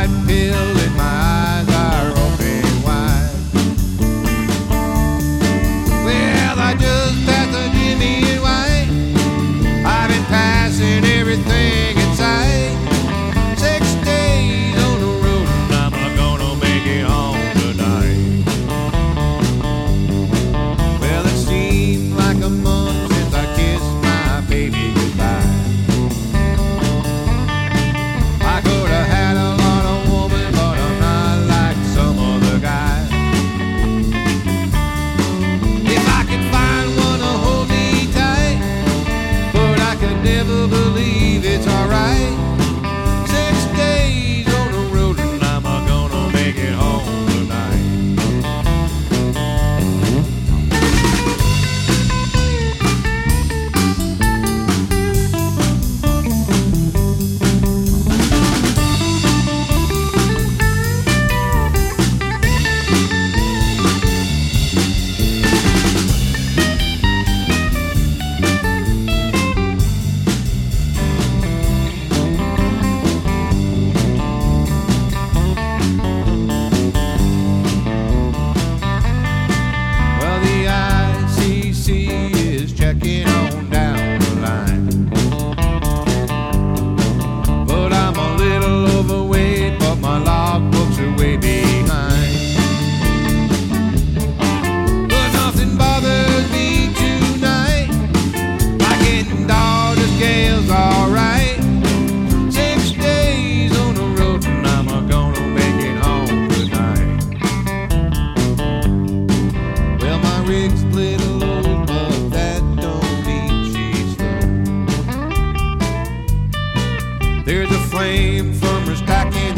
white pill and my eyes are open wide. Well, I just passed a Jimmy and White. I've been passing everything in sight. 6 days on the road and I'm gonna make it home tonight. Well, it seemed like a month since I kissed my baby goodbye. I could have had a lot of woman, but I'm not like some other guys. If I could find one to hold me tight, but I could never believe it's alright. 6 days on the road and I'm gonna make it home tonight. Well, the ICC is checking on down the line, but I'm a little overweight, but my logbooks are way behind. But nothing bothers me tonight, like getting daughter's scales alright. 6 days on the road and I'm gonna make it home tonight. Well, my rig's little old, but that don't mean she's slow. There's a flame from her stacking